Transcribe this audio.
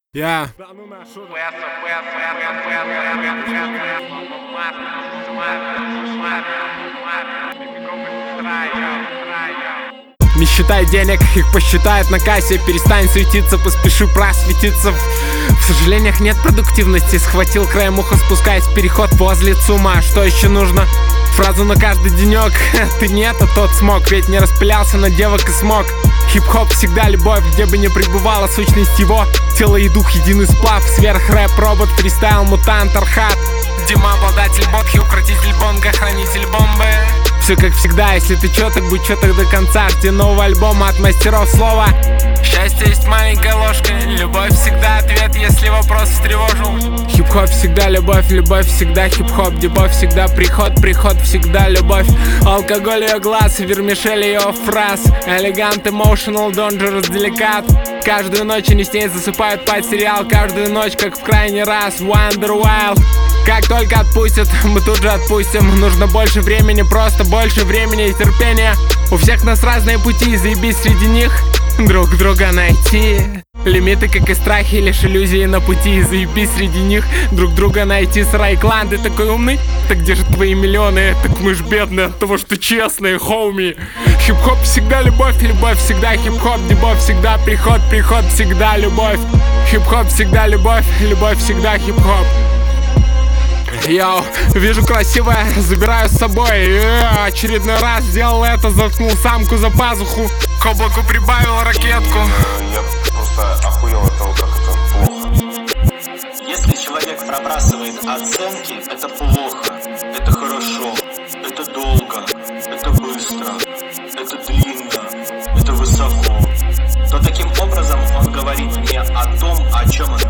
Я. Не считай денег, их посчитают на кассе. Перестань суетиться, поспеши просветиться. В сожалениях нет продуктивности. Схватил краем уха, спускаясь в переход возле ЦУМа. Что еще нужно? Фразу на каждый денек. Ты нет, а тот смог. Ведь не распылялся на девок и смог. Хип-хоп всегда любовь, где бы ни пребывала сущность его. Тело и дух единый сплав. Сверхрэп, робот, фристайл, мутант, архат. Дима, обладатель бодхи, укротитель бонга, хранитель бомбы. Все как всегда, если ты чёток, будь чёток до конца. Жди нового альбома от мастеров слова. Счастье есть маленькая ложка. Любовь всегда ответ, если вопрос встревожил. Хип-хоп всегда любовь, любовь всегда хип-хоп. Дебоф всегда приход, приход всегда любовь. Алкоголь ее глаз, вермишель ее фраз. Элегант, emotional, dangerous, деликат. Каждую ночь они с ней засыпают под сериал. Каждую ночь, как в крайний раз, Wonder Wild. Как только отпустят, мы тут же отпустим. Нужно больше времени, просто больше времени и терпения. У всех нас разные пути, заебись среди них друг друга найти. Лимиты, как и страхи, лишь иллюзии на пути. Заебись среди них друг друга найти. Сарай клан, ты такой умный? Так где же твои миллионы? Так мы ж бедные от того, что честные, хоуми. Хип-хоп всегда любовь, любовь всегда хип-хоп. Дебоф всегда приход, приход всегда любовь. Хип-хоп всегда любовь, любовь всегда хип-хоп. Йоу, вижу красивое, забираю с собой. Очередной раз сделал это, заткнул самку за пазуху. К облаку прибавил ракетку. Я просто охуел от того, как это плохо. Если человек пробрасывает оценки, это плохо, это хорошо, это долго, это быстро, это длинно, это высоко, то таким образом он говорит не о том, о чем он